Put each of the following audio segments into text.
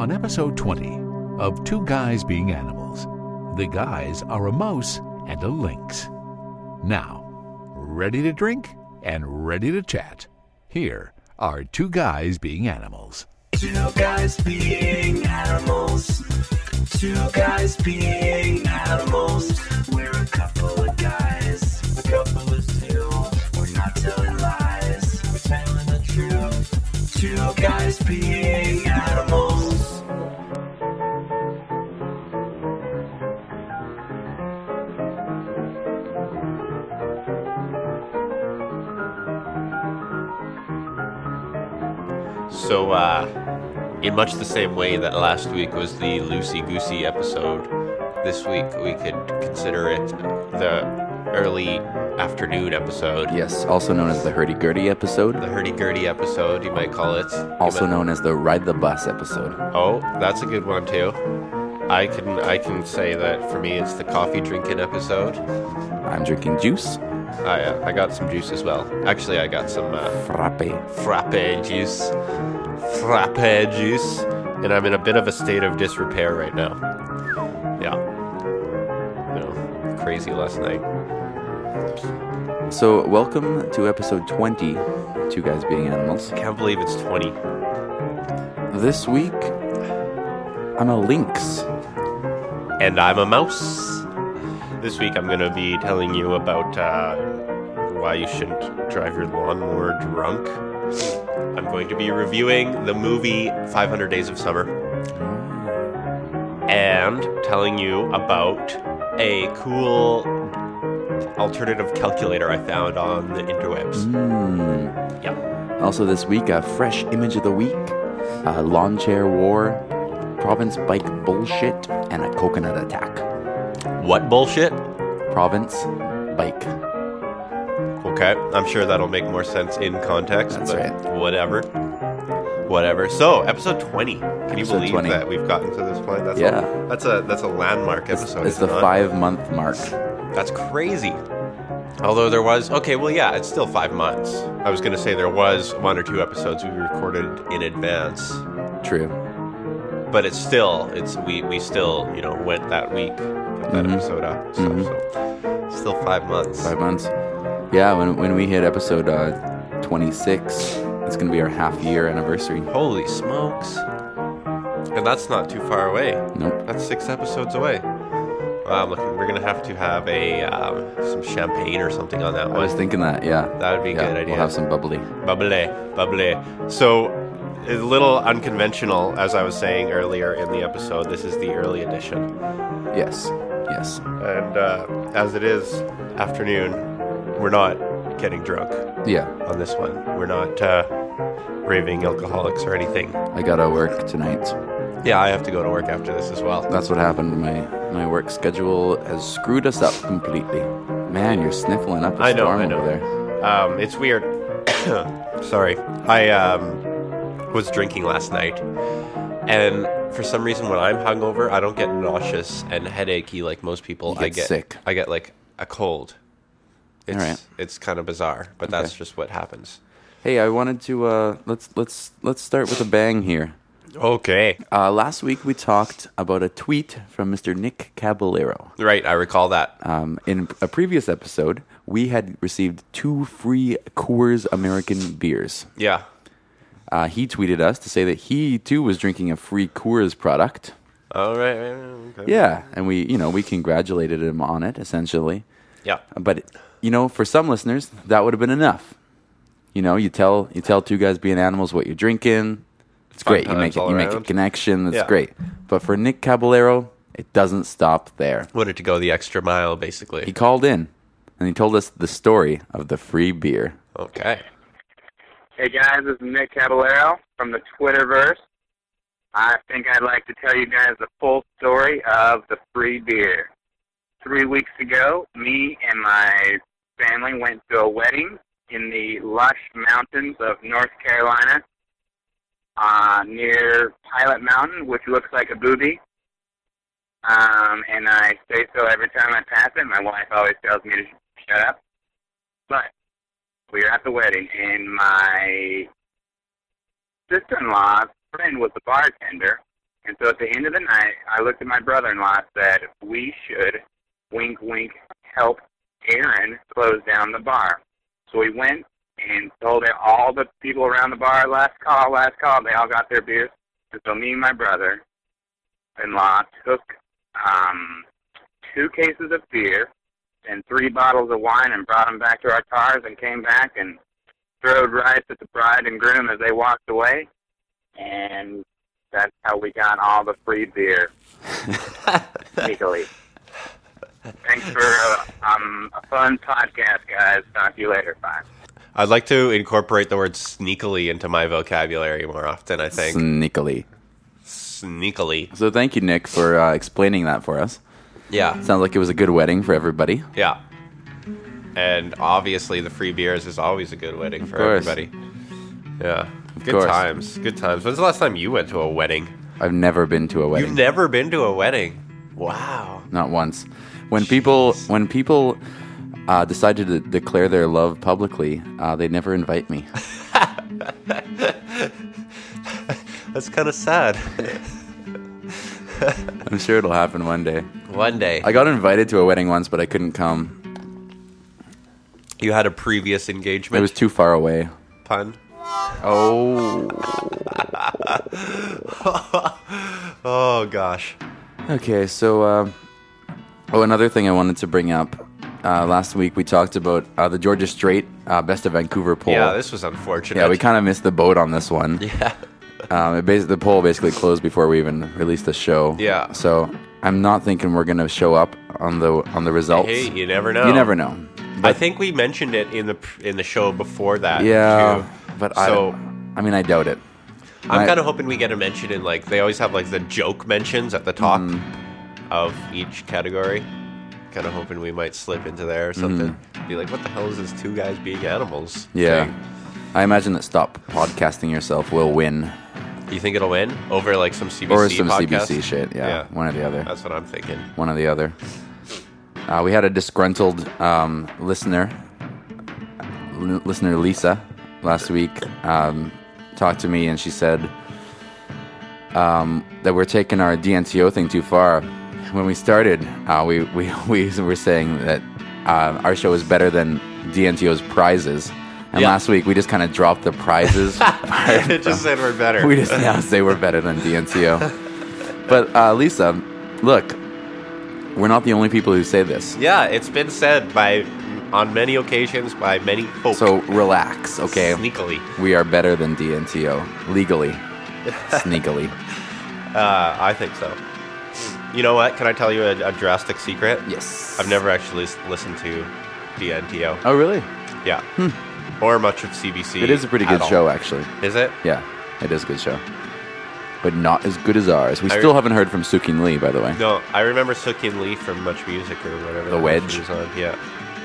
on episode 20 of Two Guys Being Animals. The guys are a mouse and a lynx. Now, ready to drink and ready to chat. Here are Two Guys Being Animals. Two guys being animals. Two guys being animals. We're a couple of guys. A couple of two. We're not telling lies. We're telling the truth. Two guys being animals. So, in much the same way that last week was the loosey-goosey episode, this week we could consider it the early afternoon episode. Yes, also known as the hurdy-gurdy episode. The hurdy-gurdy episode, you might call it. Also known as the ride the bus episode. Oh, that's a good one too. I can say that for me it's the coffee drinking episode. I'm drinking juice. I got some juice as well. Actually, I got some Frappe juice, and I'm in a bit of a state of disrepair right now. Yeah, crazy last night. So, welcome to episode 20, Two Guys Being Animals. I can't believe it's 20. This week, I'm a lynx. And I'm a mouse. This week I'm going to be telling you about why you shouldn't drive your lawnmower drunk. I'm going to be reviewing the movie 500 Days of Summer. And telling you about a cool alternative calculator I found on the interwebs. Yep. Also this week, a fresh image of the week, lawn chair war, province bike bullshit, and a coconut attack. What bullshit? Province bike. Okay, I'm sure that'll make more sense in context. That's but right. Whatever. So, episode 20. Can you believe 20. that we've gotten to this point? That's Yeah. a landmark episode. It's the 5-month mark. That's crazy. Although there was... Okay, well, yeah, it's still 5 months. I was going to say there was 1 or 2 episodes we recorded in advance. True. But it's still... We still, went that week, put that episode up. So still 5 months. 5 months. Yeah, when we hit episode 26, it's going to be our half-year anniversary. Holy smokes. And that's not too far away. Nope. That's 6 episodes away. Wow, we're going to have a some champagne or something on that one. I was thinking that, yeah. That would be a good idea. We'll have some bubbly. Bubbly. So, a little unconventional, as I was saying earlier in the episode. This is the early edition. Yes. And as it is afternoon, we're not getting drunk Yeah. on this one. We're not raving alcoholics or anything. I gotta work tonight. Yeah, I have to go to work after this as well. That's what happened. My work schedule has screwed us up completely. Man, you're sniffling up a storm I know. over there. It's weird. Sorry. I was drinking last night, and for some reason when I'm hungover, I don't get nauseous and headachy like most people. You get sick. I get like a cold. It's, All right. It's kind of bizarre, but that's just what happens. Hey, I wanted to let's start with a bang here. Okay. Last week we talked about a tweet from Mr. Nick Caballero. Right, I recall that. In a previous episode, we had received 2 free Coors American beers. Yeah. He tweeted us to say that he too was drinking a free Coors product. All right. Okay. Yeah, and we congratulated him on it essentially. Yeah. But for some listeners, that would have been enough. You tell 2 guys being animals what you're drinking. It's great. You make a connection. That's great. But for Nick Caballero, it doesn't stop there. Wanted to go the extra mile, basically. He called in and he told us the story of the free beer. Okay. Hey guys, this is Nick Caballero from the Twitterverse. I think I'd like to tell you guys the full story of the free beer. 3 weeks ago, me and my family went to a wedding in the lush mountains of North Carolina, near Pilot Mountain, which looks like a booby. And I say so every time I pass it. My wife always tells me to shut up. But we were at the wedding, and my sister-in-law's friend was the bartender, And so at the end of the night, I looked at my brother-in-law and said, we should, wink, wink, help Aaron close down the bar. So we went and told all the people around the bar, last call. They all got their beers. And so me and my brother-in-law took 2 cases of beer and 3 bottles of wine and brought them back to our cars and came back and throwed rice at the bride and groom as they walked away. And that's how we got all the free beer. Sneakily. Thanks for a fun podcast, guys. Talk to you later. Bye. I'd like to incorporate the word sneakily into my vocabulary more often, I think. Sneakily. Sneakily. So thank you, Nick, for explaining that for us. Yeah. Sounds like it was a good wedding for everybody. Yeah. And obviously the free beers is always a good wedding for everybody. Yeah. Good times. Good times. When's the last time you went to a wedding? I've never been to a wedding. You've never been to a wedding? Wow. Not once. When people decide to declare their love publicly, they never invite me. That's kind of sad. I'm sure it'll happen one day. One day. I got invited to a wedding once, but I couldn't come. You had a previous engagement? It was too far away. Pun? Oh. Oh, gosh. Okay, so... another thing I wanted to bring up. Last week we talked about the Georgia Strait Best of Vancouver poll. Yeah, this was unfortunate. Yeah, we kind of missed the boat on this one. Yeah. The poll basically closed before we even released the show. Yeah. So I'm not thinking we're going to show up on the results. Hey, you never know. You never know. But I think we mentioned it in the show before that. Yeah, too. but I mean, I doubt it. I'm kind of hoping we get a mention in, like, they always have, like, the joke mentions at the top of each category. Kind of hoping we might slip into there or something. Be like, what the hell is this 2 guys being animals Yeah. thing? I imagine that Stop Podcasting Yourself will win. You think it'll win? Over, like, some CBC Or some podcast? CBC shit, yeah. One or the other. That's what I'm thinking. One or the other. We had a disgruntled listener Lisa, last week talked to me, and she said that we're taking our DNTO thing too far. When we started, we were saying that our show is better than DNTO's prizes. And last week, we just kind of dropped the prizes. It just said we're better. We just now say we're better than DNTO. But, Lisa, look, we're not the only people who say this. Yeah, it's been said on many occasions by many folks. So relax, okay? Sneakily. We are better than DNTO. Legally. Sneakily. I think so. You know what? Can I tell you a drastic secret? Yes. I've never actually listened to DNTO. Oh, really? Yeah. Or much of CBC. It is a pretty good show, actually. Is it? Yeah, it is a good show. But not as good as ours. We still haven't heard from Sukin Lee, by the way. No, I remember Sukin Lee from Much Music or whatever. The Wedge. She was on. Yeah.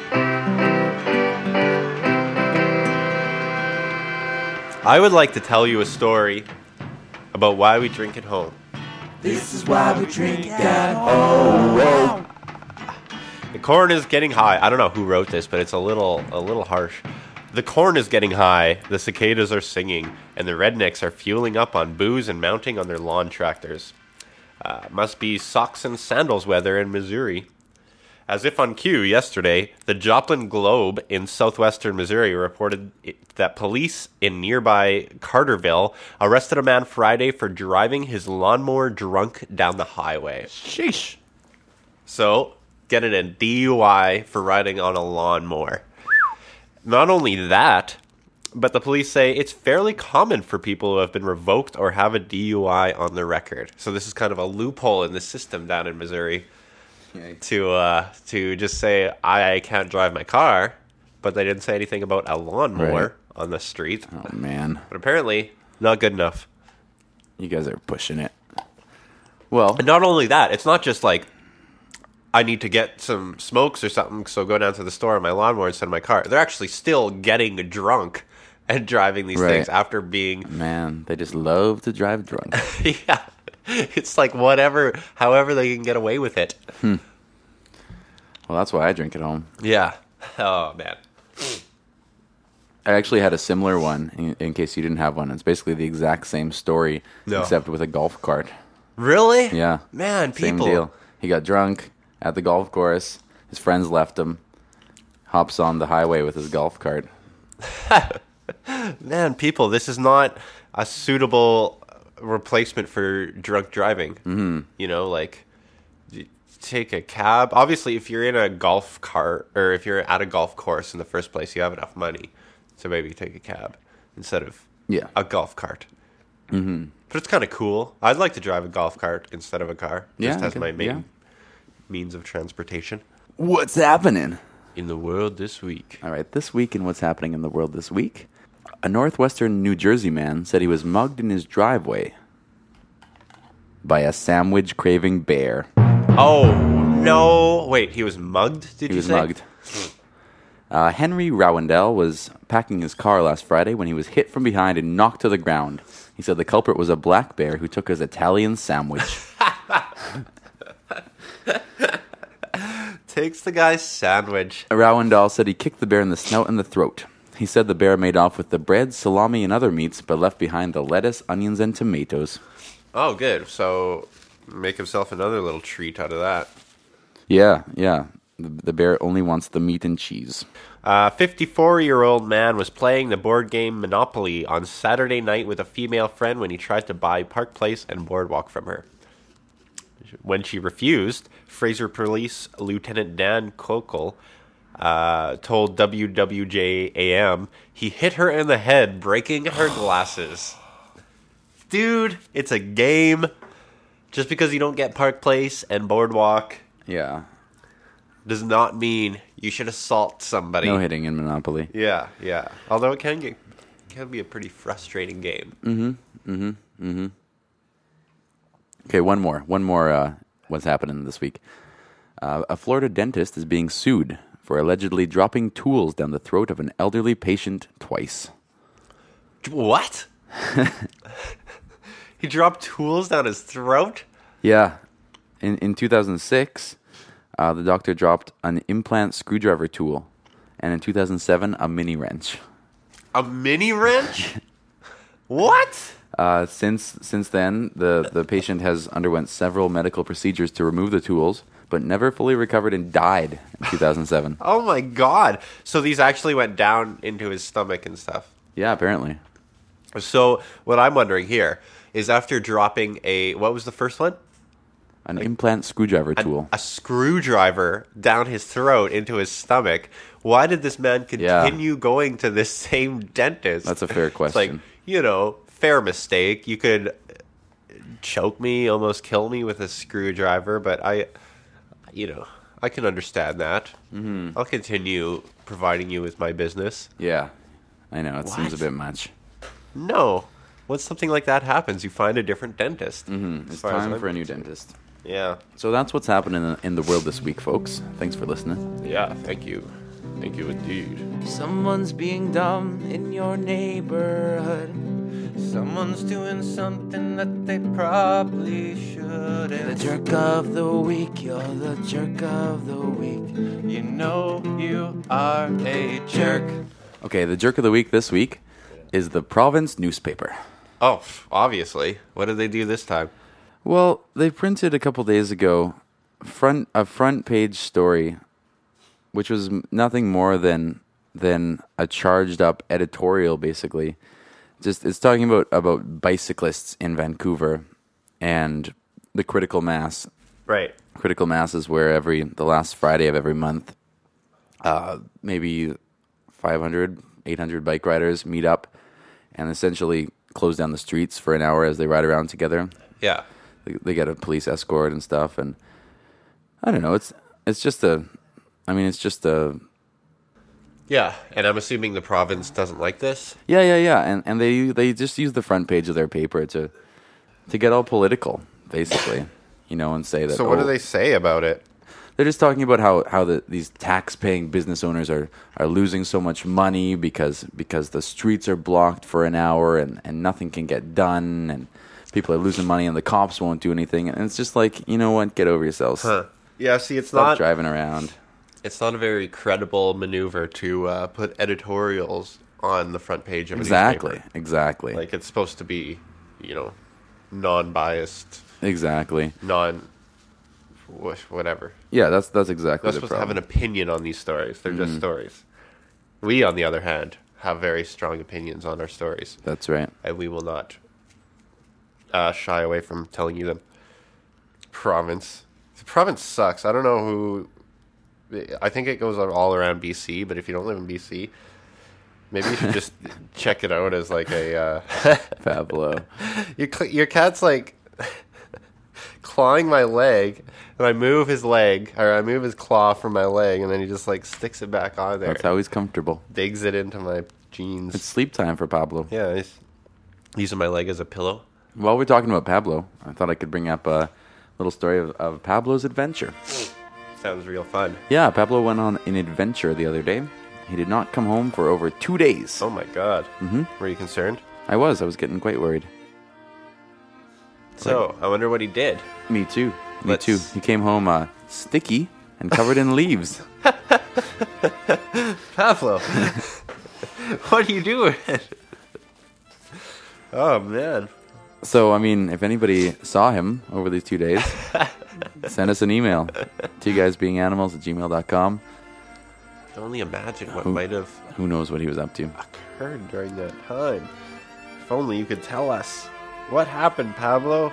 I would like to tell you a story about why we drink at home. This is why we drink at home. The corn is getting high. I don't know who wrote this, but it's a little harsh. The corn is getting high, the cicadas are singing, and the rednecks are fueling up on booze and mounting on their lawn tractors. Must be socks and sandals weather in Missouri. As if on cue, yesterday, the Joplin Globe in southwestern Missouri reported that police in nearby Carterville arrested a man Friday for driving his lawnmower drunk down the highway. Sheesh. So, getting a DUI for riding on a lawnmower. Not only that, but the police say it's fairly common for people who have been revoked or have a DUI on their record. So this is kind of a loophole in the system down in Missouri to just say, I can't drive my car, but they didn't say anything about a lawnmower on the street. Oh, man. But apparently, not good enough. You guys are pushing it. Well, And not only that, it's not just like, I need to get some smokes or something, so go down to the store on my lawnmower instead of my car. They're actually still getting drunk and driving these things after being... Man, they just love to drive drunk. Yeah. It's like however they can get away with it. Well, that's why I drink at home. Yeah. Oh, man. I actually had a similar one, in case you didn't have one. It's basically the exact same story, except with a golf cart. Really? Yeah. Man, people. Same deal. He got drunk at the golf course. His friends left him. Hops on the highway with his golf cart. Man, people, this is not a suitable replacement for drunk driving. Mm-hmm. You know, like, take a cab. Obviously, if you're in a golf cart, or if you're at a golf course in the first place, you have enough money. So maybe take a cab instead of a golf cart. Mm-hmm. But it's kind of cool. I'd like to drive a golf cart instead of a car. Just as my main means of transportation. What's happening in the world this week? All right, this week in What's Happening in the World this week, a northwestern New Jersey man said he was mugged in his driveway by a sandwich-craving bear. Oh, no. Wait, he was mugged, did you say? He was mugged. Henry Rowendell was packing his car last Friday when he was hit from behind and knocked to the ground. He said the culprit was a black bear who took his Italian sandwich. Takes the guy's sandwich. Rowendell said he kicked the bear in the snout and the throat. He said the bear made off with the bread, salami, and other meats, but left behind the lettuce, onions, and tomatoes. Oh, good. So make himself another little treat out of that. Yeah. The bear only wants the meat and cheese. A 54-year-old man was playing the board game Monopoly on Saturday night with a female friend when he tried to buy Park Place and Boardwalk from her. When she refused, Fraser Police Lieutenant Dan Kokol told WWJ-AM he hit her in the head, breaking her glasses. Dude, it's a game. Just because you don't get Park Place and Boardwalk does not mean you should assault somebody. No hitting in Monopoly. Yeah. Although it can be a pretty frustrating game. Okay, one more. What's happening this week? A Florida dentist is being sued for allegedly dropping tools down the throat of an elderly patient twice. What? He dropped tools down his throat? Yeah. In 2006, the doctor dropped an implant screwdriver tool. And in 2007, a mini wrench. A mini wrench? What? Since then, the patient has underwent several medical procedures to remove the tools, but never fully recovered and died in 2007. Oh my God. So these actually went down into his stomach and stuff. Yeah, apparently. So what I'm wondering here is after dropping what was the first one? An implant screwdriver tool. A screwdriver down his throat into his stomach. Why did this man continue going to this same dentist? That's a fair question. It's like, fair mistake. You could choke me, almost kill me with a screwdriver, but I can understand that. Mm-hmm. I'll continue providing you with my business. Yeah, I know. It seems a bit much. No. Once something like that happens, you find a different dentist. Mm-hmm. It's time for a new dentist. Yeah. So that's what's happening in the world this week, folks. Thanks for listening. Yeah, thank you. Thank you indeed. Someone's being dumb in your neighborhood. Someone's doing something that they probably shouldn't. The jerk of the week, you're the jerk of the week. You know you are a jerk. Okay, the jerk of the week this week is the Province newspaper. Oh, obviously. What did they do this time? Well, they printed a couple days ago a front page story, which was nothing more than a charged up editorial, basically. Just it's talking about bicyclists in Vancouver and the critical mass. Right. Critical mass is where the last Friday of every month, maybe 500, 800 bike riders meet up and essentially close down the streets for an hour as they ride around together. Yeah. They get a police escort and stuff, and I don't know. It's just a. Yeah, and I'm assuming the province doesn't like this. Yeah, and they just use the front page of their paper to get all political, basically, and say that. So what do they say about it? They're just talking about how these tax-paying business owners are losing so much money because the streets are blocked for an hour and nothing can get done, and people are losing money and the cops won't do anything. And it's just like, you know what? Get over yourselves. Huh. Yeah, see, Stop not driving around. It's not a very credible maneuver to put editorials on the front page of a newspaper. Exactly. Exactly. Like, it's supposed to be, non-biased Exactly. Whatever. Yeah, that's exactly We're the supposed to problem. have an opinion on these stories. They're just stories. We, on the other hand, have very strong opinions on our stories. That's right. And we will not shy away from telling you them. Province. The province sucks. I don't know who... I think it goes all around BC, but if you don't live in BC, maybe you should just check it out as like a... Pablo. Your cat's like clawing my leg, and I move his leg, or I move his claw from my leg, and then he just like sticks it back on there. That's how he's comfortable. Digs it into my jeans. It's sleep time for Pablo. Yeah, he's using my leg as a pillow. While we're talking about Pablo, I thought I could bring up a little story of Pablo's adventure. Sounds real fun. Yeah, Pablo went on an adventure the other day. He did not come home for over 2 days. Oh my god. Mm-hmm. Were you concerned? I was getting quite worried. So, I wonder what he did. Me too. Me too. He came home sticky and covered in leaves. Pablo, what are you doing? Oh, man. So, I mean, if anybody saw him over these 2 days, send us an email. 2guysbeinganimals@gmail.com. I can only imagine what might have... Who knows what he was up to. ...occurred during that time. If only you could tell us. What happened, Pablo?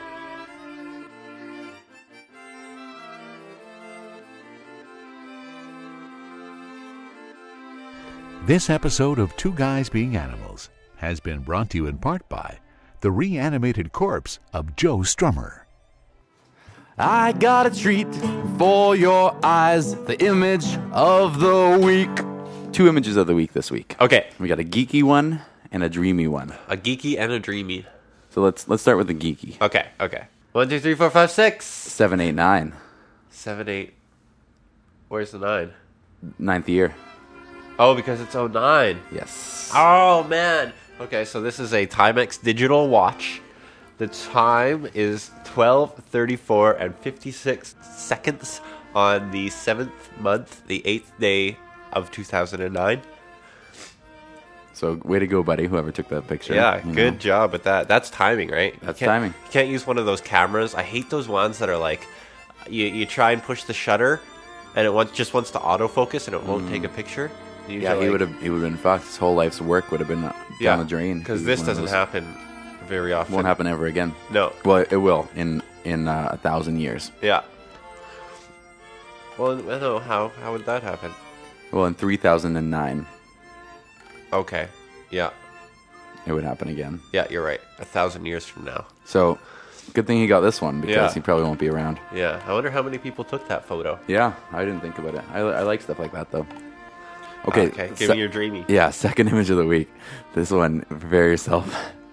This episode of Two Guys Being Animals has been brought to you in part by the reanimated corpse of Joe Strummer. I got a treat for your eyes, the image of the week. 2 images of the week this week. Okay. We got a geeky one and a dreamy one. A geeky and a dreamy. So let's start with the geeky. Okay. 1, 2, 3, 4, 5, 6. 7, 8, 9. 7, 8. Where's the 9? 9th year. Oh, because it's 09. Yes. Oh, man. Okay, so this is a Timex digital watch. The time is 12:34 and 56 seconds on the 7th month, the 8th day of 2009. So, way to go, buddy, whoever took that picture. Yeah, good job with that. That's timing, right? That's timing. You can't use one of those cameras. I hate those ones that are like, you try and push the shutter, and it just wants to autofocus, and it won't take a picture. Yeah, he would have been fucked. His whole life's work would have been down the drain. Because this doesn't happen very often. Won't happen ever again. No. Well, it will in 1,000 years. Yeah. Well, I don't know. How would that happen? Well, in 3009, Okay. Yeah. it would happen again. Yeah, you're right. 1,000 years from now. So, good thing he got this one because Yeah. he probably won't be around. Yeah. I wonder how many people took that photo. Yeah, I didn't think about it. I like stuff like that, though. Okay, Give me your dreamy. Yeah, second image of the week. This one, prepare yourself.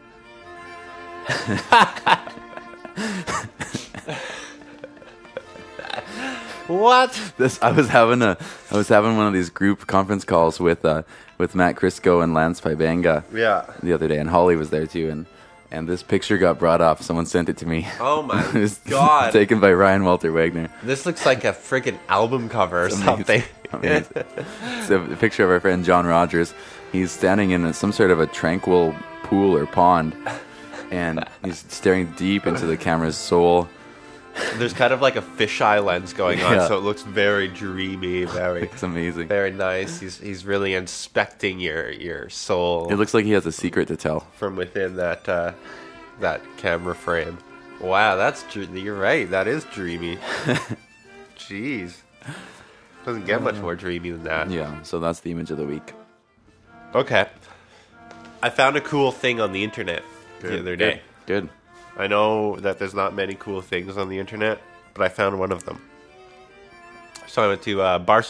What? I was having one of these group conference calls with Matt Crisco and Lance Paibanga the other day, and Holly was there too, and this picture got brought up. Someone sent it to me. Oh my It was god. taken by Ryan Walter Wagner. This looks like a freaking album cover or something. Amazing. It's a picture of our friend John Rogers. He's standing in some sort of a tranquil pool or pond, and he's staring deep into the camera's soul. There's kind of like a fisheye lens going on, Yeah. so it looks very dreamy, very It's amazing. very nice. He's really inspecting your soul It looks like he has a secret to tell. from within that camera frame. Wow, you're right. That is dreamy. Jeez, doesn't get much more dreamy than that. Yeah, so that's the image of the week. Okay, I found a cool thing on the internet the other day. Good. I know that there's not many cool things on the internet, but I found one of them. So I went to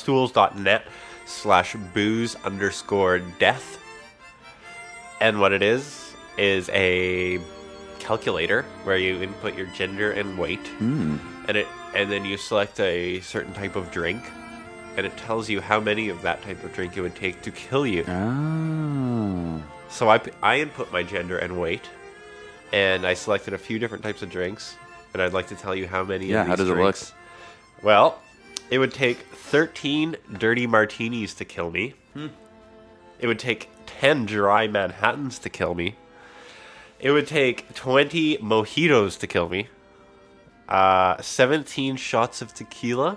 barstools.net/booze_death. And what it is a calculator where you input your gender and weight. And then you select a certain type of drink. And it tells you how many of that type of drink it would take to kill you. Oh. So I input my gender and weight. And I selected a few different types of drinks, and I'd like to tell you how many of these how does drinks. it look? Well, it would take 13 dirty martinis to kill me. It would take 10 dry Manhattans to kill me. It would take 20 mojitos to kill me. 17 shots of tequila,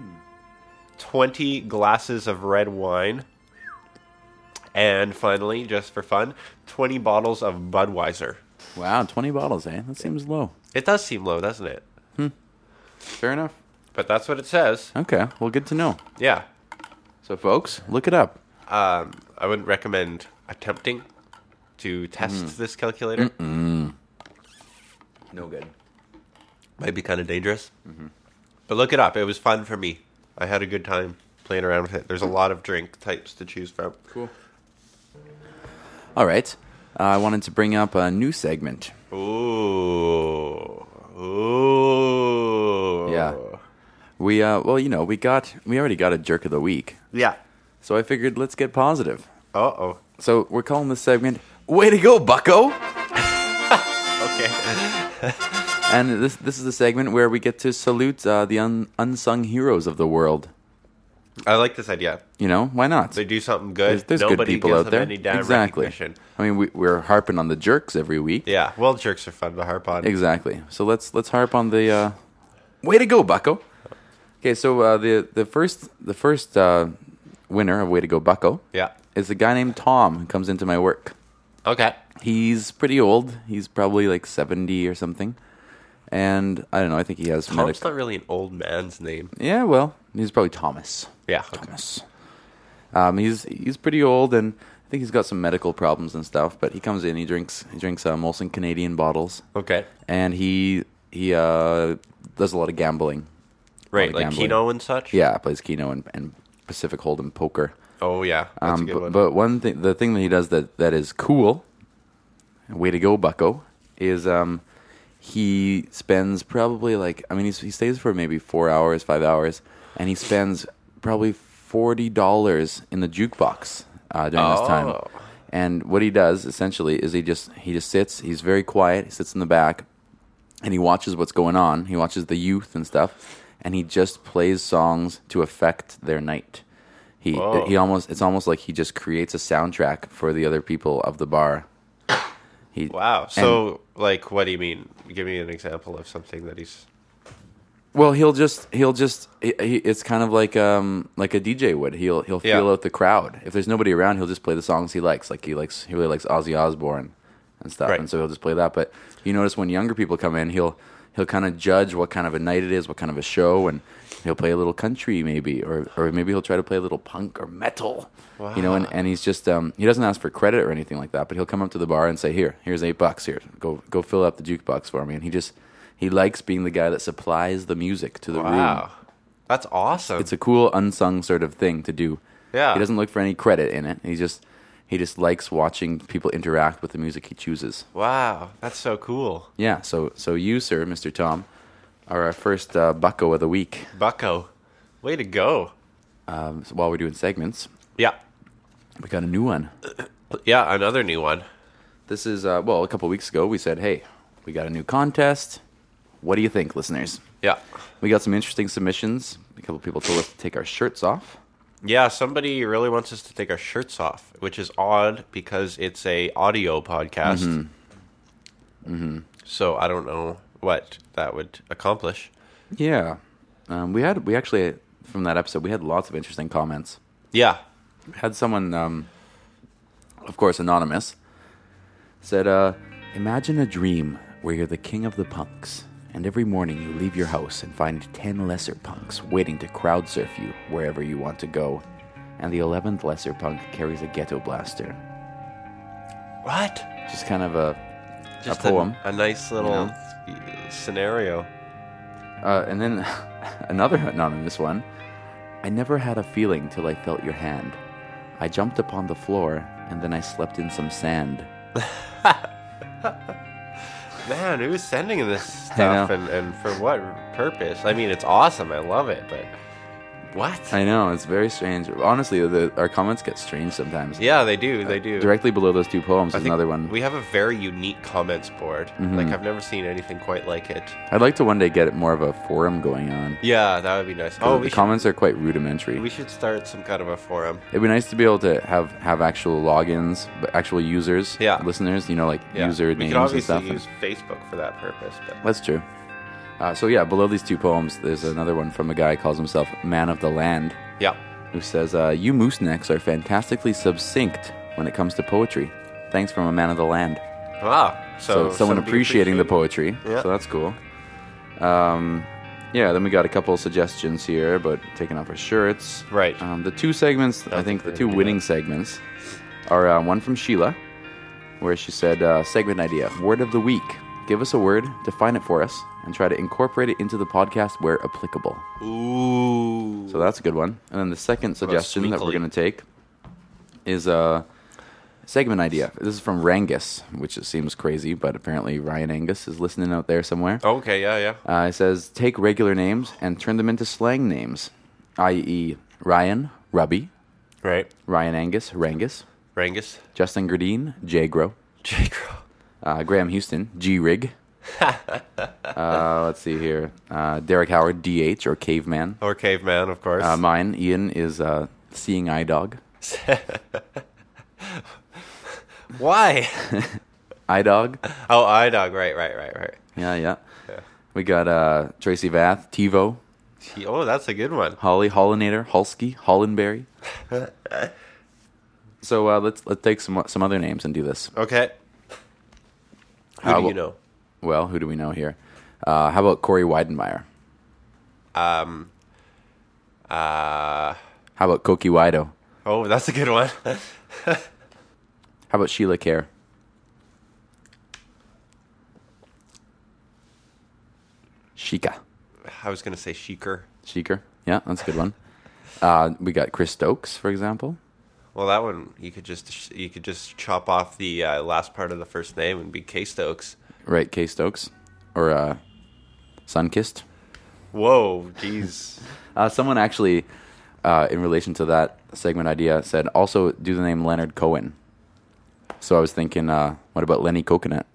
20 glasses of red wine, and finally, just for fun, 20 bottles of Budweiser. Wow, 20 bottles, eh? That seems low. It does seem low, doesn't it? Fair enough. But that's what it says. Okay, well, good to know. Yeah. So, folks, look it up. I wouldn't recommend attempting to test this calculator. No good. Might be kind of dangerous. But look it up. It was fun for me. I had a good time playing around with it. There's a lot of drink types to choose from. Cool. All right. I wanted to bring up a new segment. Ooh. Yeah. We already got a jerk of the week. Yeah. So I figured let's get positive. Uh-oh. So we're calling this segment "Way to Go, Bucko." Okay. And this is the segment where we get to salute the unsung heroes of the world. I like this idea. You know, why not? They do something good. There's Nobody good people gives out them there. any damn Exactly. recognition. I mean, we're harping on the jerks every week. Yeah. Well, jerks are fun to harp on. Exactly. So let's harp on the way to go, Bucko. Okay, so the first winner of Way to Go, Bucko Yeah. is a guy named Tom who comes into my work. Okay. He's pretty old. He's probably like 70 or something. And I don't know, I think he has Tom's not really an old man's name. Yeah, well, he's probably Thomas. Yeah. Okay. Thomas. He's pretty old, and I think he's got some medical problems and stuff. But he comes in, he drinks Molson Canadian bottles, Okay. and he does a lot of gambling. Right, of like gambling. Keno and such? Yeah, plays Keno and Pacific Hold'em poker. Oh, yeah. That's a good one. But the thing that he does that is cool, way to go, Bucko, is he spends probably he stays for maybe 4 hours, 5 hours, and he spends probably $40 in the jukebox during this time. And what he does essentially is he just sits. He's very quiet. He sits in the back, and he watches what's going on. He watches the youth and stuff, and he just plays songs to affect their night. It's almost like he just creates a soundtrack for the other people of the bar. Wow. So, what do you mean? Give me an example of something that he's... Well, it's kind of like a DJ would. He'll feel out the crowd. If there's nobody around, he'll just play the songs he likes. He really likes Ozzy Osbourne and stuff, right. And so he'll just play that. But you notice when younger people come in, he'll kind of judge what kind of a night it is, what kind of a show, and he'll play a little country maybe, or maybe he'll try to play a little punk or metal. Wow. You know, and he's just he doesn't ask for credit or anything like that, but he'll come up to the bar and say, here's $8 here, go fill up the jukebox for me, and he likes being the guy that supplies the music to the room. Wow, that's awesome. It's a cool unsung sort of thing to do. Yeah, he doesn't look for any credit in it. He just likes watching people interact with the music he chooses. Wow, that's so cool. Yeah, so you, sir, Mr. Tom, are our first Bucko of the week. Bucko, way to go! So while we're doing segments, yeah, we got a new one. Yeah, another new one. This is a couple of weeks ago we said, hey, we got a new contest. What do you think, listeners? Yeah, we got some interesting submissions. A couple of people told us to take our shirts off. Yeah, somebody really wants us to take our shirts off, which is odd because it's a audio podcast. So I don't know what that would accomplish. Yeah, we actually from that episode we had lots of interesting comments. Yeah, we had someone, of course anonymous, said, "Imagine a dream where you're the king of the punks, and every morning you leave your house and find 10 lesser punks waiting to crowd surf you wherever you want to go, and the 11th lesser punk carries a ghetto blaster." What? Just kind of a poem. A nice little scenario. And then another anonymous one. "I never had a feeling till I felt your hand. I jumped upon the floor, and then I slept in some sand." Man, who's sending this stuff and for what purpose? I mean, it's awesome. I love it, but what? I know, it's very strange. Honestly, our comments get strange sometimes. Yeah, they do. They do. Directly below those two poems is another one. We have a very unique comments board. Mm-hmm. I've never seen anything quite like it. I'd like to one day get more of a forum going on. Yeah, that would be nice. The comments are quite rudimentary. We should start some kind of a forum. It'd be nice to be able to have actual logins, actual users, listeners, user names and stuff. We could obviously use Facebook for that purpose. But that's true. So yeah, below these two poems, there's another one from a guy who calls himself Man of the Land. Yeah. Who says, you moose necks are fantastically succinct when it comes to poetry. Thanks from a man of the land. Wow. So someone appreciating the poetry. Yeah. So that's cool. Yeah, then we got a couple of suggestions here about taking off our shirts. Right. The two segments, I think the two winning segments are one from Sheila, where she said, segment idea, word of the week. Give us a word, define it for us, and try to incorporate it into the podcast where applicable. Ooh. So that's a good one. And then the second suggestion that we're going to take is a segment idea. This is from Rangus, which seems crazy, but apparently Ryan Angus is listening out there somewhere. Okay, yeah. It says, take regular names and turn them into slang names, i.e. Ryan, Rubby. Right. Ryan Angus, Rangus. Rangus. Justin Gradine, J-Gro. J-Gro. Graham Houston, G-Rig. Let's see here. Derek Howard, DH, or Caveman. Or Caveman, of course. Mine, Ian, is Seeing Eye Dog. Why? Eye Dog. Oh, Eye Dog, right. Yeah. We got Tracy Vath, TiVo. Oh, that's a good one. Holly, Hollinator, Hulsky, Hollenberry. So let's take some other names and do this. Okay. Who do you know? Well, who do we know here? How about Corey Weidenmeyer? How about Koki Wido? Oh, that's a good one. How about Sheila Kerr? Sheikah. I was going to say Sheeker. Sheeker. Yeah, that's a good one. We got Chris Stokes, for example. Well, that one you could just chop off the last part of the first name and be K Stokes. Right, K Stokes, or Sunkissed. Whoa, jeez. Someone actually, in relation to that segment idea, said also do the name Leonard Cohen. So I was thinking, what about Lenny Coconut?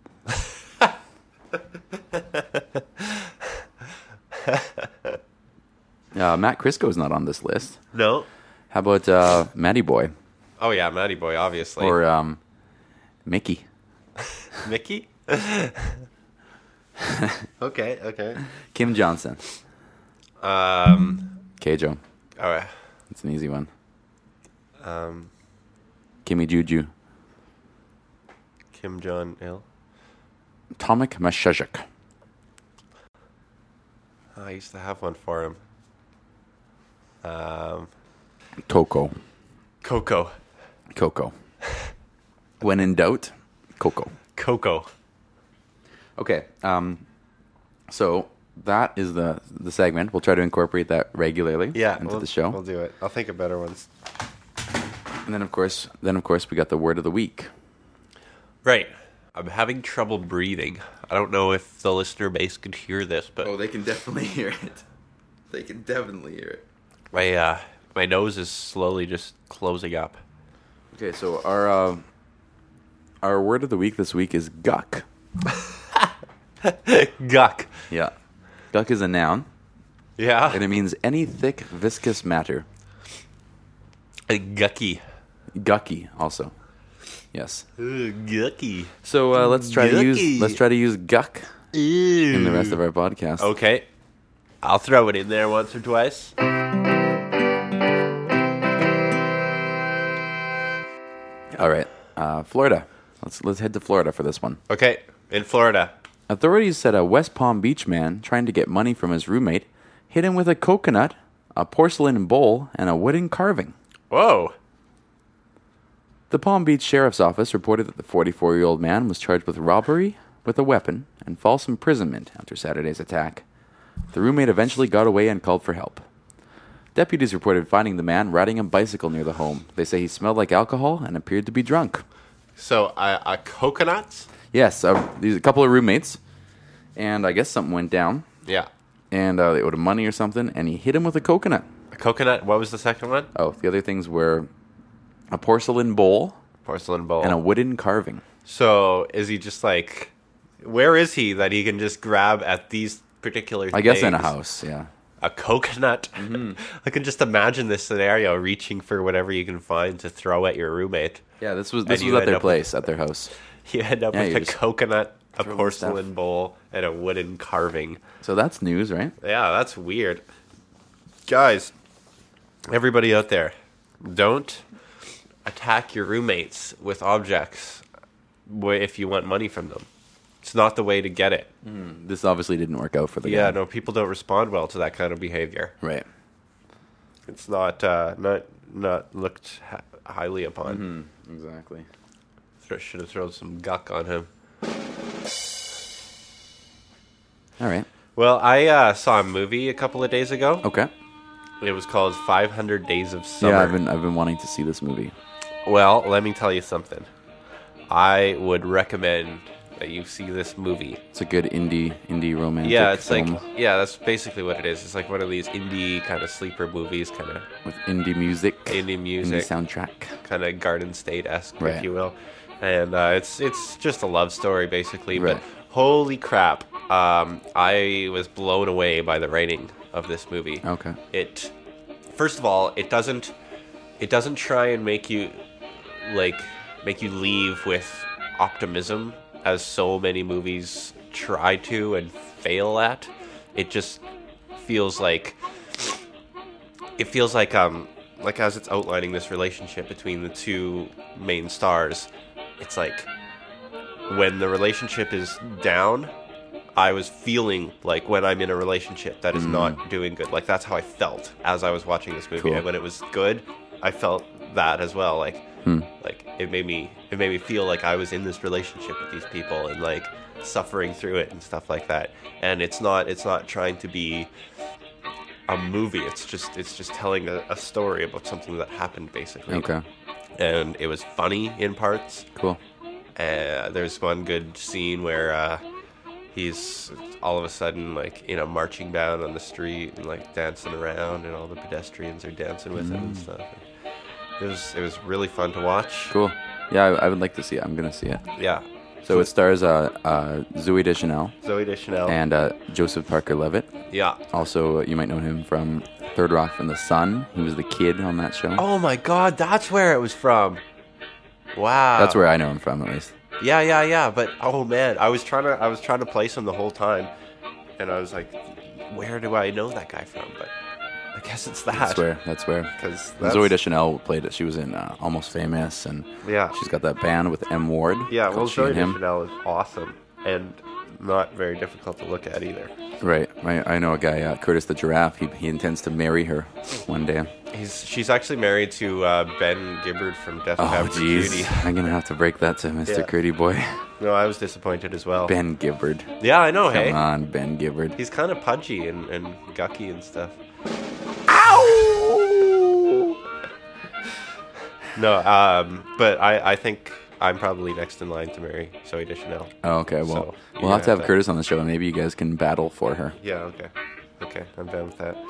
Matt Crisco's not on this list. No. How about Matty Boy? Oh, yeah, Matty Boy, obviously. Or Mickey. Mickey? Okay. Kim Johnson. K-Joe. All right. It's an easy one. Kimmy Juju. Kim Jong-il. Tomek Mashuzhik. I used to have one for him. Coco. When in doubt, Coco. Okay. So that is the segment. We'll try to incorporate that regularly into the show. We'll do it. I'll think of better ones. And then of course we got the word of the week. Right. I'm having trouble breathing. I don't know if the listener base could hear this, but they can definitely hear it. They can definitely hear it. My nose is slowly just closing up. Okay, so our word of the week this week is guck. Guck. Yeah. Guck is a noun. Yeah. And it means any thick, viscous matter. Gucky. Gucky also. Yes. Gucky. So let's try to use guck in the rest of our podcast. Okay. I'll throw it in there once or twice. All right. Florida. Let's head to Florida for this one. Okay. In Florida. Authorities said a West Palm Beach man trying to get money from his roommate hit him with a coconut, a porcelain bowl, and a wooden carving. Whoa. The Palm Beach Sheriff's Office reported that the 44-year-old man was charged with robbery with a weapon and false imprisonment after Saturday's attack. The roommate eventually got away and called for help. Deputies reported finding the man riding a bicycle near the home. They say he smelled like alcohol and appeared to be drunk. So, coconuts? Yes, these a couple of roommates, and I guess something went down. Yeah. And they owed him money or something, and he hit him with a coconut. A coconut? What was the second one? Oh, the other things were a porcelain bowl. And a wooden carving. So, is he just like... Where is he that he can just grab at these particular things? I guess in a house, yeah. A coconut? Mm-hmm. I can just imagine this scenario, reaching for whatever you can find to throw at your roommate. Yeah, this was at their place, at their house. You end up with a coconut a porcelain bowl, and a wooden carving. So that's news, right? Yeah, that's weird. Guys, everybody out there, don't attack your roommates with objects if you want money from them. It's not the way to get it. This obviously didn't work out for the guy. Yeah, no, people don't respond well to that kind of behavior. Right. It's not looked highly upon. Exactly. Should have thrown some guck on him. All right. Well, I saw a movie a couple of days ago. Okay. It was called 500 Days of Summer. Yeah, I've been wanting to see this movie. Well, let me tell you something. I would recommend that you see this movie. It's a good indie romantic film. That's basically what it is. It's like one of these indie kind of sleeper movies, kind of with indie music, indie soundtrack, kind of Garden State-esque, right, if you will. And it's just a love story, basically. Right. But holy crap, I was blown away by the writing of this movie. Okay. First of all, it doesn't try and make you leave with optimism, as so many movies try to and fail at. It just feels like as it's outlining this relationship between the two main stars, it's like when the relationship is down, I was feeling like when I'm in a relationship that is not doing good. Like, that's how I felt as I was watching this movie. Cool. And when it was good, I felt that as well. Like it made me feel like I was in this relationship with these people and like suffering through it and stuff like that. And it's not trying to be a movie. It's just telling a story about something that happened, basically. Okay. And it was funny in parts. Cool. There's one good scene where he's all of a sudden like in a marching band on the street and like dancing around, and all the pedestrians are dancing with him and stuff. It was really fun to watch. Cool. Yeah, I would like to see it. I'm gonna see it. Yeah. So it stars Zooey Deschanel. Zooey Deschanel. And Joseph Parker-Levitt. Yeah. Also, you might know him from Third Rock from the Sun. He was the kid on that show. Oh my God, that's where it was from. Wow. That's where I know him from, at least. Yeah. But oh man, I was trying to place him the whole time, and I was like, where do I know that guy from? But I guess it's that. That's where. Because Zooey Deschanel played it. She was in Almost Famous, and she's got that band with M. Ward. Yeah, well, Zooey Deschanel is awesome and not very difficult to look at either. Right. I know a guy, Curtis the Giraffe. He intends to marry her one day. She's actually married to Ben Gibbard from Death Cab for Cutie. I'm gonna have to break that to Mr. Curdy Boy. No, I was disappointed as well. Ben Gibbard. Yeah, I know. Come on, Ben Gibbard. He's kind of pudgy and gucky and stuff. Ow! No, but I think I'm probably next in line to marry Zooey Deschanel. Oh, okay. Well, we'll have to have Curtis on the show, and maybe you guys can battle for her. Yeah. Okay. I'm down with that.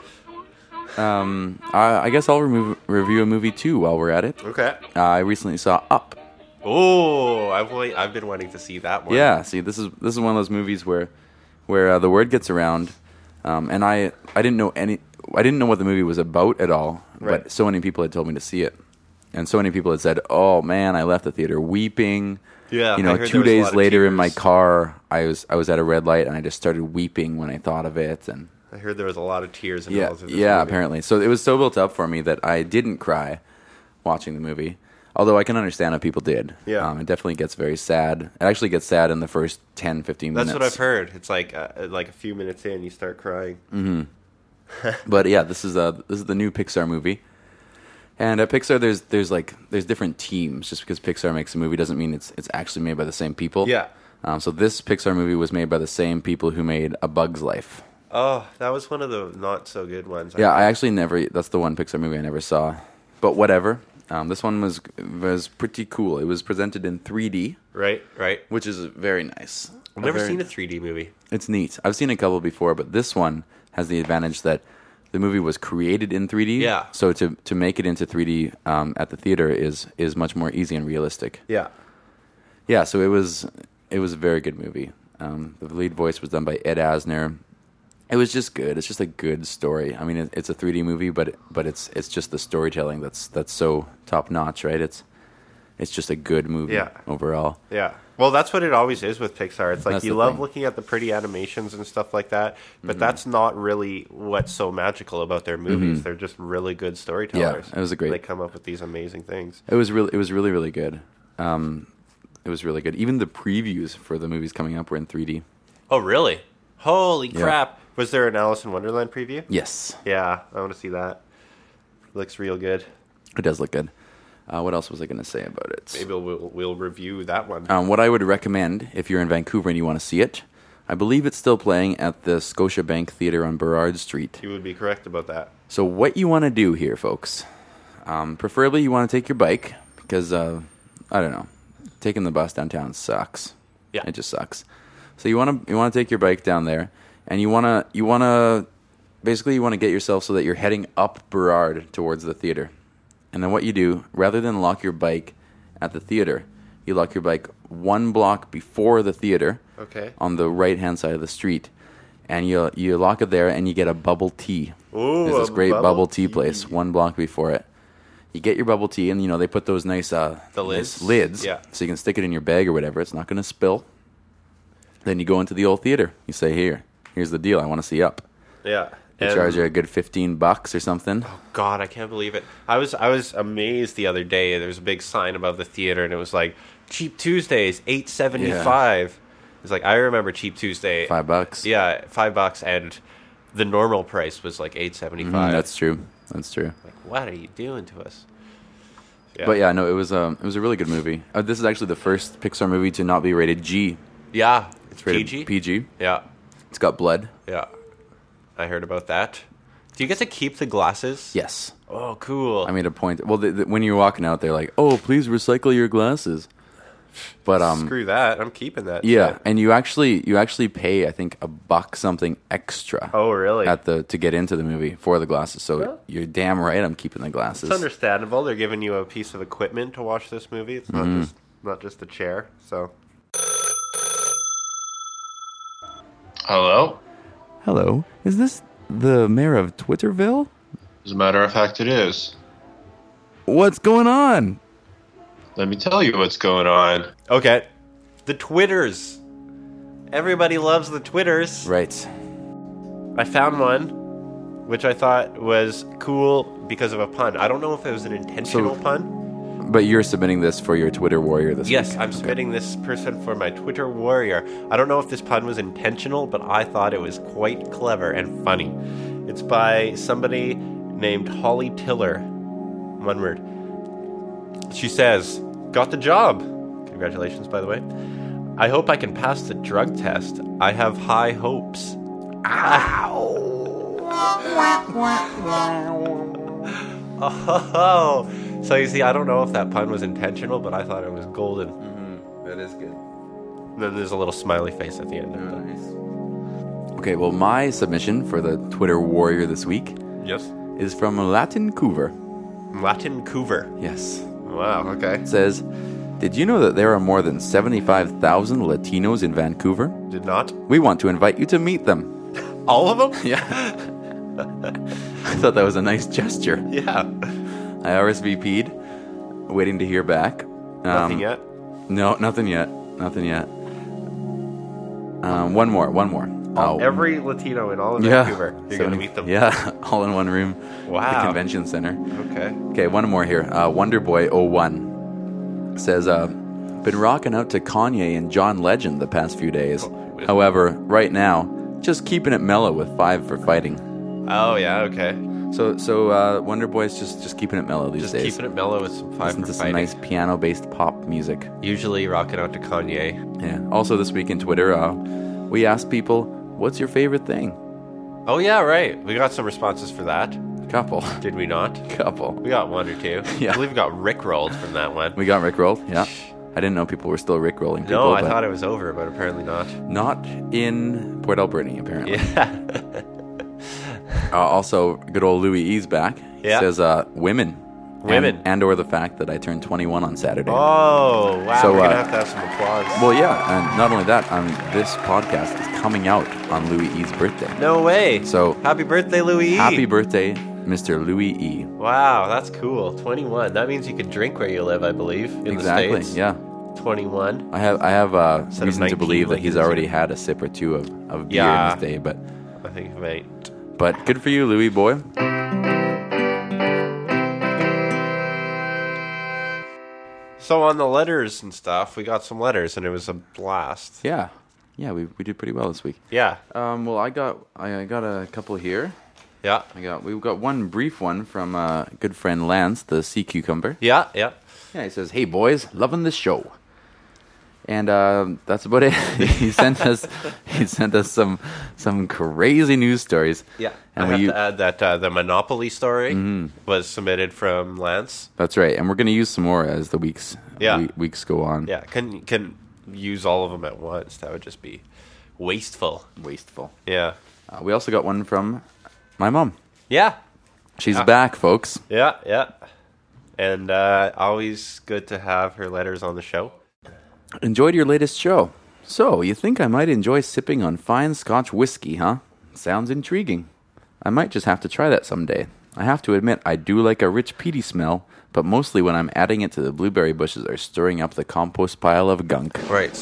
I guess I'll review a movie too while we're at it. Okay. I recently saw Up. Oh, I've been wanting to see that one. Yeah. See, this is one of those movies where the word gets around, and I didn't know what the movie was about at all. Right. But so many people had told me to see it, and so many people had said, "Oh man, I left the theater weeping." Yeah. 2 days later in my car, I was at a red light and I just started weeping when I thought of it, and I heard there was a lot of tears involved in this movie. Apparently. So it was so built up for me that I didn't cry watching the movie. Although I can understand how people did. Yeah. It definitely gets very sad. It actually gets sad in the first 10, 15 minutes. That's what I've heard. It's like a few minutes in, you start crying. Mm-hmm. But yeah, this is the new Pixar movie. And at Pixar, there's different teams. Just because Pixar makes a movie doesn't mean it's actually made by the same people. Yeah. So this Pixar movie was made by the same people who made A Bug's Life. Oh, that was one of the not so good ones. Yeah, I actually never. That's the one Pixar movie I never saw. But whatever. This one was pretty cool. It was presented in 3D. Right. Which is very nice. I've never seen a 3D movie. It's neat. I've seen a couple before, but this one has the advantage that the movie was created in 3D. Yeah. So to make it into 3D at the theater is much more easy and realistic. Yeah. Yeah. So it was a very good movie. The lead voice was done by Ed Asner. It was just good. It's just a good story. I mean, it's a 3D movie, but it's just the storytelling that's so top notch, right? It's It's just a good movie overall. Yeah. Well, that's what it always is with Pixar. It's like you love looking at the pretty animations and stuff like that, but that's not really what's so magical about their movies. They're just really good storytellers. Yeah, it was a great. They come up with these amazing things. It was really, really good. It was really good. Even the previews for the movies coming up were in 3D. Oh, really? Holy crap! Was there an Alice in Wonderland preview? Yes. Yeah, I want to see that. Looks real good. It does look good. What else was I going to say about it? Maybe we'll review that one. What I would recommend, if you're in Vancouver and you want to see it, I believe it's still playing at the Scotiabank Theatre on Burrard Street. You would be correct about that. So what you want to do here, folks, preferably you want to take your bike, because, I don't know, taking the bus downtown sucks. Yeah. It just sucks. So you want to take your bike down there, and you want to get yourself so that you're heading up Burrard towards the theater. And then what you do, rather than lock your bike at the theater, you lock your bike 1 block before the theater on the right-hand side of the street. And you lock it there, and you get a bubble tea. Ooh, there's this great bubble tea place 1 block before it. You get your bubble tea, and, they put those nice lids yeah. so you can stick it in your bag or whatever. It's not going to spill. Then you go into the old theater. You say, here's the deal. I want to see Up. Yeah. They charge you a good $15 or something. Oh God, I can't believe it. I was amazed the other day. There was a big sign above the theater, and it was like Cheap Tuesdays, $8.75. Yeah. It's like I remember Cheap Tuesday, $5. Yeah, $5, and the normal price was like $8.75. That's true. Like, what are you doing to us? Yeah. But yeah, no, it was a really good movie. This is actually the first Pixar movie to not be rated G. Yeah, it's rated PG. Yeah, it's got blood. Yeah. I heard about that. Do you get to keep the glasses? Yes. Oh, cool. I made a point. Well, when you're walking out, they're like, "Oh, please recycle your glasses." But screw that. I'm keeping that. Yeah, shit. And you actually pay, I think, $1 something extra. Oh, really? To get into the movie for the glasses. So you're damn right. I'm keeping the glasses. It's understandable. They're giving you a piece of equipment to watch this movie. It's not just a chair. So. Hello? Hello. Is this the mayor of Twitterville? As a matter of fact, it is. What's going on? Let me tell you what's going on. Okay. The Twitters. Everybody loves the Twitters. Right. I found one, which I thought was cool because of a pun. I don't know if it was an intentional pun. But you're submitting this for your Twitter warrior this week. Yes, I'm submitting this person for my Twitter warrior. I don't know if this pun was intentional, but I thought it was quite clever and funny. It's by somebody named Holly Tiller. One word. She says, "Got the job." Congratulations, by the way. "I hope I can pass the drug test. I have high hopes." Ow! Oh, so you see, I don't know if that pun was intentional, but I thought it was golden. Mm-hmm. That is good. Then there's a little smiley face at the end of it. Nice. Okay, well, my submission for the Twitter warrior this week is from Latin Couver. Latin Couver? Yes. Wow, okay. It says, "Did you know that there are more than 75,000 Latinos in Vancouver? Did not. We want to invite you to meet them." All of them? Yeah. I thought that was a nice gesture. Yeah. I RSVP'd, waiting to hear back. Nothing yet? No, nothing yet. One more. Every Latino in all of Vancouver, you're going to meet them. Yeah, all in one room. Wow. The convention center. Okay, one more here. Wonderboy01 says, "Been rocking out to Kanye and John Legend the past few days. However, right now, just keeping it mellow with 5 for Fighting." Oh, yeah, okay. So Wonderboy's just keeping it mellow these days. Just keeping it mellow with some 5 Listen for to Fighting. some nice piano-based pop music. Usually rocking out to Kanye. Yeah. Also this week in Twitter, we asked people, "What's your favorite thing?" Oh, yeah, right. We got some responses for that. Couple. Did we not? Couple. We got one or two. Yeah. I believe we got rickrolled from that one. We got rickrolled, yeah. I didn't know people were still rickrolling people. No, I thought it was over, but apparently not. Not in Port Alberni, apparently. Yeah. Also, good old Louis E's back. He says, women. Women. And or the fact that I turned 21 on Saturday. Oh, wow. So, we're going to have to have some applause. Well, yeah, and not only that, this podcast is coming out on Louis E's birthday. No way. So happy birthday, Louis E. Happy birthday, Mr. Louis E. Wow, that's cool. 21. That means you can drink where you live, I believe, in the States. Yeah. 21. I have reason to believe that he's already had a sip or two of beer in his day, but I think he might. But good for you, Louis boy. So on the letters and stuff, we got some letters, and it was a blast. Yeah, we did pretty well this week. Yeah. Well, I got a couple here. Yeah. We've got one brief one from good friend Lance, the sea cucumber. Yeah. Yeah, he says, "Hey boys, loving the show." And that's about it. he sent us some crazy news stories. Yeah, and I have to add that the Monopoly story was submitted from Lance. That's right, and we're going to use some more as the weeks go on. Yeah, can use all of them at once. That would just be wasteful. Yeah. We also got one from my mom. Yeah, she's back, folks. Yeah, and always good to have her letters on the show. Enjoyed your latest show. So, you think I might enjoy sipping on fine Scotch whiskey, huh? Sounds intriguing. I might just have to try that someday. I have to admit, I do like a rich peaty smell, but mostly when I'm adding it to the blueberry bushes or stirring up the compost pile of gunk. Right,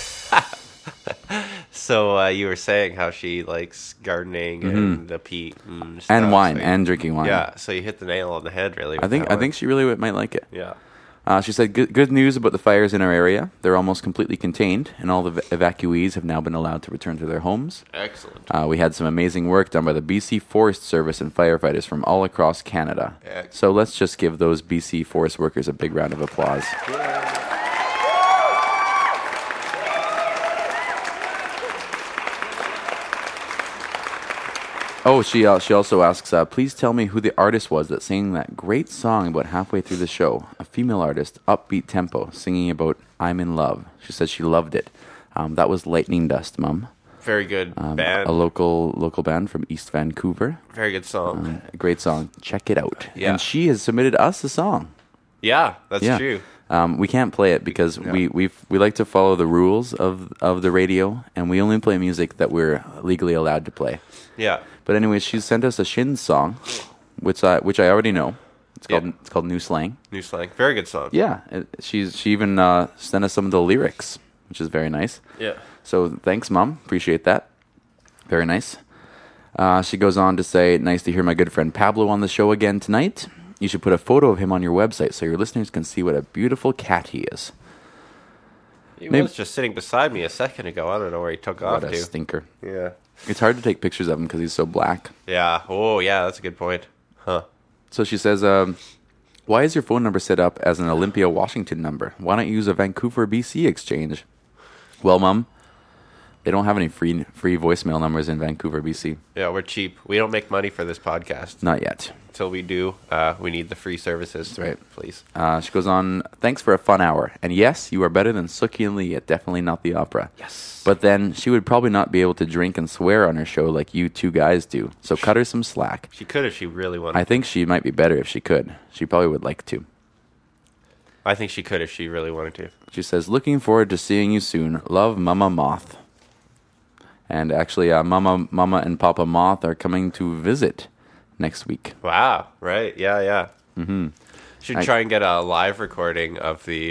so you were saying how she likes gardening and the peat and stuff. And wine, and drinking wine. Yeah, so you hit the nail on the head, really. I think she really might like it. Yeah. She said, good news about the fires in our area. They're almost completely contained, and all the evacuees have now been allowed to return to their homes. Excellent. We had some amazing work done by the BC Forest Service and firefighters from all across Canada. Excellent. So let's just give those BC Forest workers a big round of applause. Yeah. Oh, she also asks, please tell me who the artist was that sang that great song about halfway through the show. A female artist, upbeat tempo, singing about I'm in love. She says she loved it. That was Lightning Dust, Mum. Very good band. A local band from East Vancouver. Very good song. A great song. Check it out. Yeah. And she has submitted us a song. Yeah, that's true. We can't play it because we like to follow the rules of the radio, and we only play music that we're legally allowed to play. Yeah. But anyway, she sent us a Shins song, which I already know. It's called New Slang. New Slang, very good song. Yeah, she even sent us some of the lyrics, which is very nice. Yeah. So thanks, Mom. Appreciate that. Very nice. She goes on to say, nice to hear my good friend Pablo on the show again tonight. You should put a photo of him on your website so your listeners can see what a beautiful cat he is. He was just sitting beside me a second ago. I don't know where he took off to. What a stinker. Yeah. It's hard to take pictures of him because he's so black. Yeah. Oh, yeah, that's a good point. Huh. So she says, why is your phone number set up as an Olympia, Washington number? Why don't you use a Vancouver, BC exchange? Well, Mom, they don't have any free voicemail numbers in Vancouver, BC. Yeah, we're cheap. We don't make money for this podcast. Not yet. Until we do, we need the free services. That's right. Please. She goes on, thanks for a fun hour. And yes, you are better than Sookie and Lee at Definitely Not the Opera. Yes. But then she would probably not be able to drink and swear on her show like you two guys do. So cut her some slack. She could if she really wanted. I think she might be better if she could. She probably would like to. I think she could if she really wanted to. She says, looking forward to seeing you soon. Love, Mama Moth. And actually, Mama and Papa Moth are coming to visit next week. Wow. Right. Yeah. Mm-hmm. Should try and get a live recording of the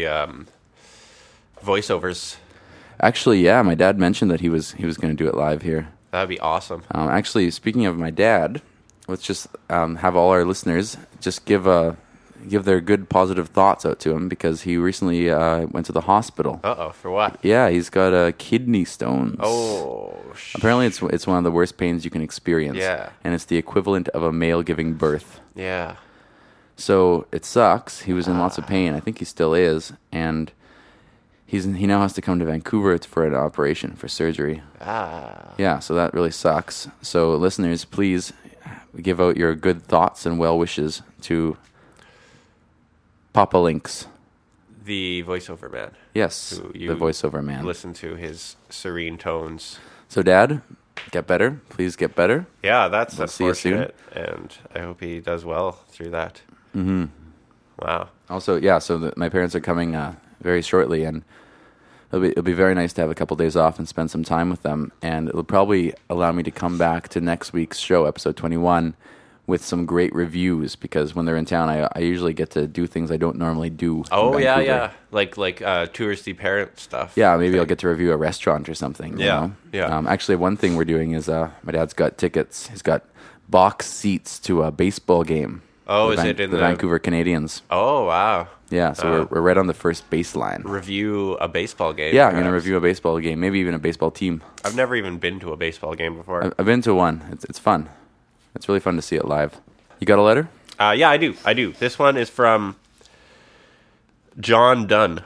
voiceovers. Actually, yeah, my dad mentioned that he was going to do it live here. That'd be awesome. Actually, speaking of my dad, let's just have all our listeners just give their good positive thoughts out to him because he recently went to the hospital. Uh-oh, for what? Yeah, he's got kidney stones. Oh, apparently it's one of the worst pains you can experience. Yeah. And it's the equivalent of a male giving birth. Yeah. So it sucks. He was in lots of pain. I think he still is, and he now has to come to Vancouver for an operation, for surgery. Yeah, so that really sucks. So listeners, please give out your good thoughts and well wishes to Papa Lynx. The voiceover man. Yes, the voiceover man. Listen to his serene tones. So Dad, get better. Please get better. Yeah, that's unfortunate, and I hope he does well through that. Mm-hmm. Wow. Also, yeah, so my parents are coming very shortly, and it'll be very nice to have a couple days off and spend some time with them, and it'll probably allow me to come back to next week's show, episode 21, with some great reviews, because when they're in town, I usually get to do things I don't normally do. Oh, yeah. Like touristy parent stuff. Yeah, maybe I'll get to review a restaurant or something. You know? Actually, one thing we're doing is my dad's got tickets. He's got box seats to a baseball game. Oh, is it in the Vancouver Canadians? Oh, wow. Yeah, so we're right on the first baseline. Review a baseball game. Yeah, I'm going to review a baseball game, maybe even a baseball team. I've never even been to a baseball game before. I've been to one. It's fun. It's really fun to see it live. You got a letter? Yeah, I do. This one is from John Dunn.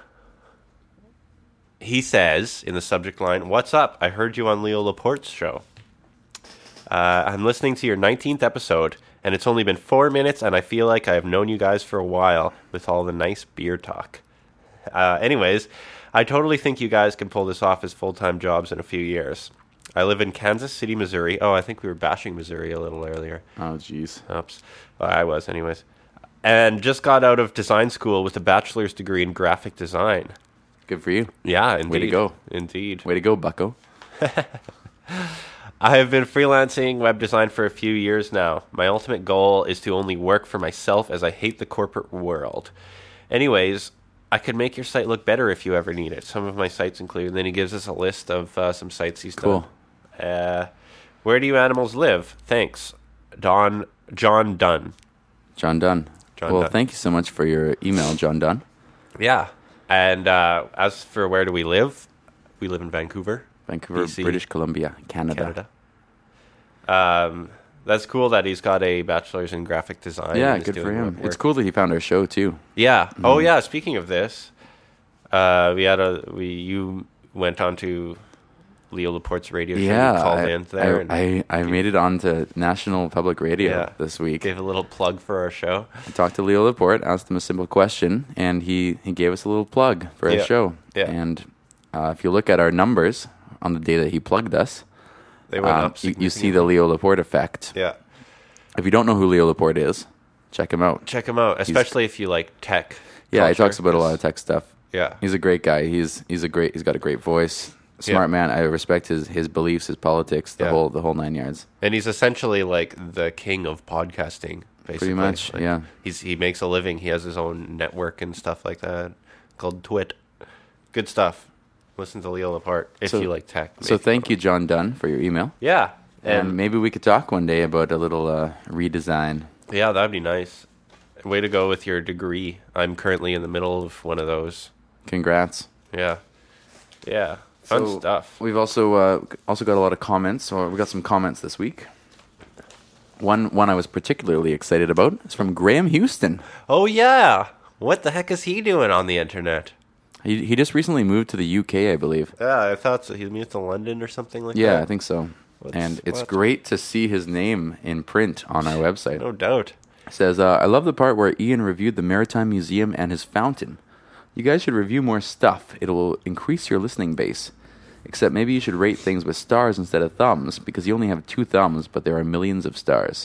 He says in the subject line, "What's up? I heard you on Leo Laporte's show. I'm listening to your 19th episode, and it's only been 4 minutes, and I feel like I have known you guys for a while with all the nice beer talk. Anyways, I totally think you guys can pull this off as full-time jobs in a few years. I live in Kansas City, Missouri." Oh, I think we were bashing Missouri a little earlier. Oh, jeez. Oops. Well, I was, anyways. "And just got out of design school with a bachelor's degree in graphic design." Good for you. Yeah, indeed. Way to go. Indeed. Way to go, bucko. "I have been freelancing web design for a few years now. My ultimate goal is to only work for myself, as I hate the corporate world. Anyways, I could make your site look better if you ever need it. Some of my sites include..." And then he gives us a list of some sites he's done. "Where do you animals live? Thanks. John Dunn." John Dunn. Thank you so much for your email, John Dunn. Yeah. And as for where do we live in Vancouver. Vancouver, BC, British Columbia, Canada. That's cool that he's got a bachelor's in graphic design. Yeah, good for him. It's cool that he found our show too. Yeah. Mm-hmm. Oh yeah. Speaking of this, you went on to Leo Laporte's radio show. Yeah, called in there. I made it on to National Public Radio this week. Gave a little plug for our show. I talked to Leo Laporte, asked him a simple question, and he gave us a little plug for our show. Yeah. And if you look at our numbers on the day that he plugged us, they went up. You see the Leo Laporte effect. Yeah. If you don't know who Leo Laporte is, check him out. Check him out, especially if you like tech. Yeah, he talks about a lot of tech stuff. Yeah. He's a great guy. He's got a great voice. Smart man. I respect his beliefs, his politics, the whole 9 yards. And he's essentially like the king of podcasting, basically. Pretty much, like, yeah. He makes a living. He has his own network and stuff like that called Twit. Good stuff. Listen to Leo Laporte if you like tech. So thank you, John Dunn, for your email. Yeah. And maybe we could talk one day about a little redesign. Yeah, that'd be nice. Way to go with your degree. I'm currently in the middle of one of those. Congrats. Yeah. Yeah. Fun stuff. We've also got a lot of comments. We got some comments this week. One I was particularly excited about is from Graham Houston. Oh yeah, what the heck is he doing on the internet? He just recently moved to the UK, I believe. Yeah, I thought so. He moved to London or something like that. Yeah, I think so. It's great to see his name in print on our website. No doubt. It says, "I love the part where Ian reviewed the Maritime Museum and his fountain. You guys should review more stuff. It will increase your listening base. Except maybe you should rate things with stars instead of thumbs, because you only have 2 thumbs, but there are millions of stars."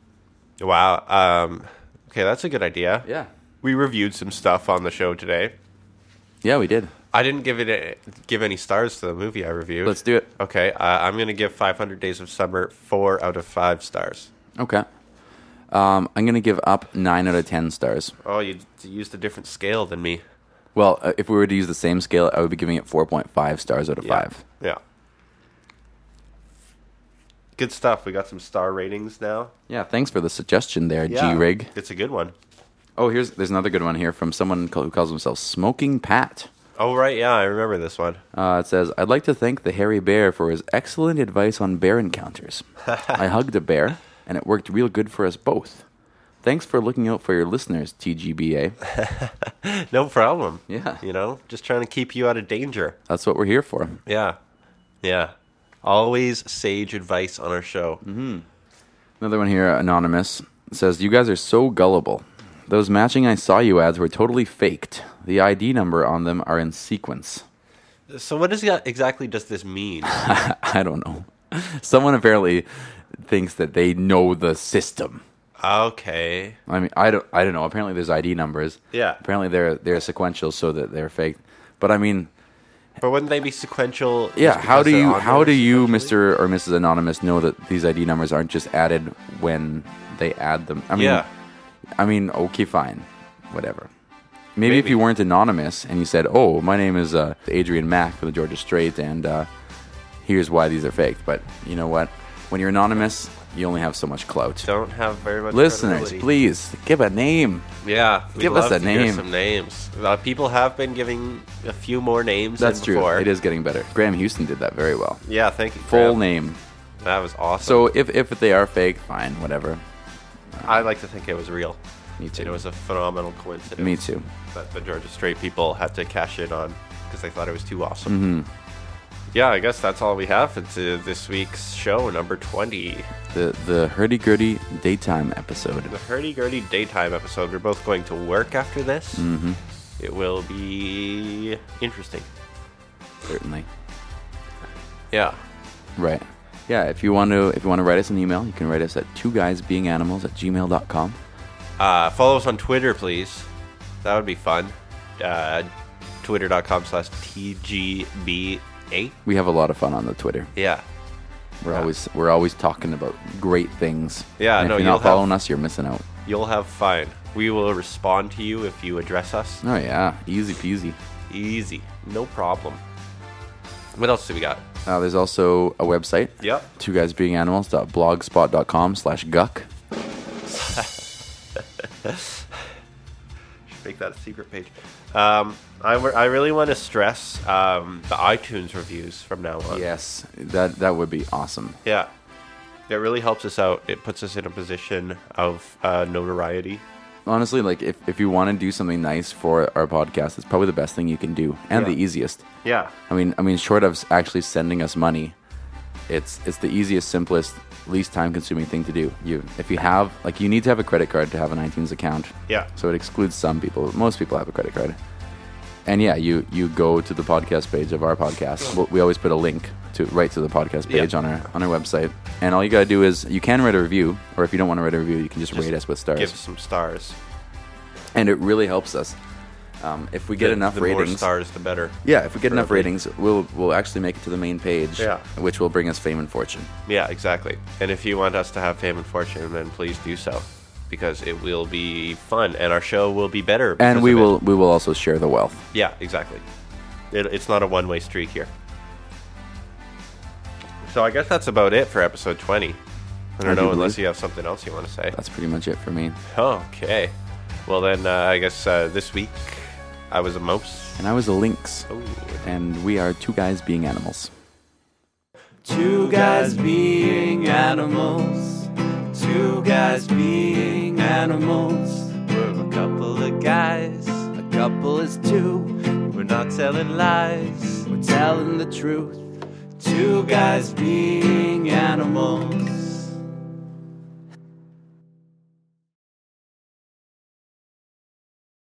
Wow. Okay, that's a good idea. Yeah. We reviewed some stuff on the show today. Yeah, we did. I didn't give any stars to the movie I reviewed. Let's do it. Okay, I'm going to give 500 Days of Summer 4 out of 5 stars. Okay. I'm going to give Up 9 out of 10 stars. Oh, you used a different scale than me. Well, if we were to use the same scale, I would be giving it 4.5 stars out of 5. Yeah. Good stuff. We got some star ratings now. Yeah, thanks for the suggestion there, G-Rig. It's a good one. Oh, there's another good one here from someone who calls himself Smoking Pat. Oh, right, yeah, I remember this one. It says, "I'd like to thank the hairy bear for his excellent advice on bear encounters. I hugged a bear, and it worked real good for us both. Thanks for looking out for your listeners, TGBA." No problem. Yeah. Just trying to keep you out of danger. That's what we're here for. Yeah. Yeah. Always sage advice on our show. Mm-hmm. Another one here, Anonymous, says, "You guys are so gullible. Those matching I Saw You ads were totally faked. The ID number on them are in sequence." So what exactly does this mean? I don't know. Someone apparently thinks that they know the system. Okay. I mean, I don't know. Apparently there's ID numbers. Yeah. Apparently they're sequential so that they're fake. But I mean, But wouldn't they be sequential? Yeah, how do you, Mr. or Mrs. Anonymous, know that these ID numbers aren't just added when they add them? I mean, okay, fine, whatever. Maybe if you weren't anonymous and you said, "Oh, my name is Adrian Mack from the Georgia Strait, and here's why these are faked." But you know what? When you're anonymous, you only have so much clout. Don't have very much. Listeners, please give a name. Yeah, give us a name. Hear some names. People have been giving a few more names. That's true. Before. It is getting better. Graham Houston did that very well. Yeah, thank you. Full name. That was awesome. So if they are fake, fine, whatever. I like to think it was real. Me too. It was a phenomenal coincidence. Me too. That the Georgia Strait people had to cash in on because they thought it was too awesome. Mm-hmm. Yeah, I guess that's all we have for this week's show, number 20. The hurdy-gurdy daytime episode. The hurdy-gurdy daytime episode. We're both going to work after this. Mm-hmm. It will be interesting. Certainly. Yeah. Right. Yeah, if you want to write us an email, you can write us at twoguysbeinganimals@gmail.com. Follow us on Twitter, please. That would be fun. Twitter.com/TGB8. We have a lot of fun on the Twitter. Yeah. We're always talking about great things. Yeah, and if you're not following us, you're missing out. You'll have fun. We will respond to you if you address us. Oh yeah, easy peasy. Easy, no problem. What else do we got? There's also a website. Yep. twoguysbeinganimals.blogspot.com/guck. Should make that a secret page. I really want to stress the iTunes reviews from now on. Yes, that would be awesome. Yeah, it really helps us out. It puts us in a position of notoriety. Honestly, like if you want to do something nice for our podcast, it's probably the best thing you can do and the easiest. Yeah. I mean, short of actually sending us money, it's the easiest, simplest, least time-consuming thing to do. You need to have a credit card to have an iTunes account. Yeah. So it excludes some people. Most people have a credit card. And yeah, you go to the podcast page of our podcast. We always put a link right to the podcast page on our website. And all you gotta do is you can write a review, or if you don't want to write a review, you can just rate us with stars. Give some stars. And it really helps us. If we get enough ratings, more stars, the better. Yeah, if we get enough ratings, we'll actually make it to the main page, which will bring us fame and fortune. Yeah, exactly. And if you want us to have fame and fortune, then please do so, because it will be fun, and our show will be better. And we will also share the wealth. Yeah, exactly. It's not a one-way street here. So I guess that's about it for episode 20. I don't know, unless you have something else you want to say. That's pretty much it for me. Okay. Well then, I guess this week I was a mouse. And I was a lynx. Ooh. And we are two guys being animals. Two guys being animals. Two guys being animals. We're a couple of guys. A couple is two. We're not telling lies. We're telling the truth. Two guys being animals.